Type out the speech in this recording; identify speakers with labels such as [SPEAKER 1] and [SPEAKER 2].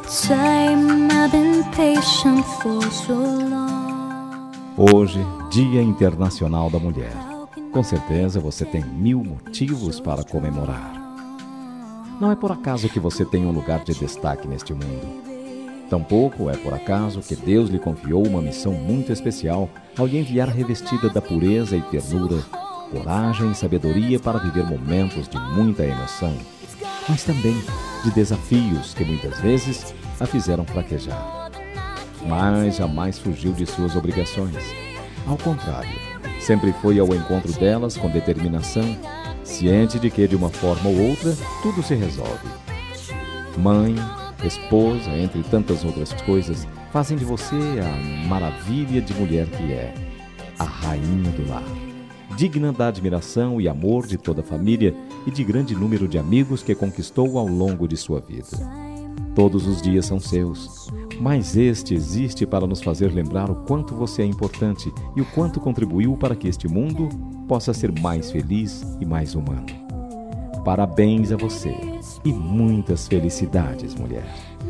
[SPEAKER 1] time, I've been patient for so long.
[SPEAKER 2] Hoje, Dia Internacional da Mulher. Com certeza você tem 1000 motivos para comemorar. Não é por acaso que você tem um lugar de destaque neste mundo. Tampouco é por acaso que Deus lhe confiou uma missão muito especial ao lhe enviar revestida da pureza e ternura, coragem e sabedoria para viver momentos de muita emoção, mas também de desafios que muitas vezes a fizeram fraquejar. Mas jamais fugiu de suas obrigações. Ao contrário, sempre foi ao encontro delas com determinação, ciente de que, de uma forma ou outra, tudo se resolve. Mãe, esposa, entre tantas outras coisas, fazem de você a maravilha de mulher que é, a rainha do lar, digna da admiração e amor de toda a família e de grande número de amigos que conquistou ao longo de sua vida. Todos os dias são seus, mas este existe para nos fazer lembrar o quanto você é importante e o quanto contribuiu para que este mundo possa ser mais feliz e mais humano. Parabéns a você e muitas felicidades, mulher.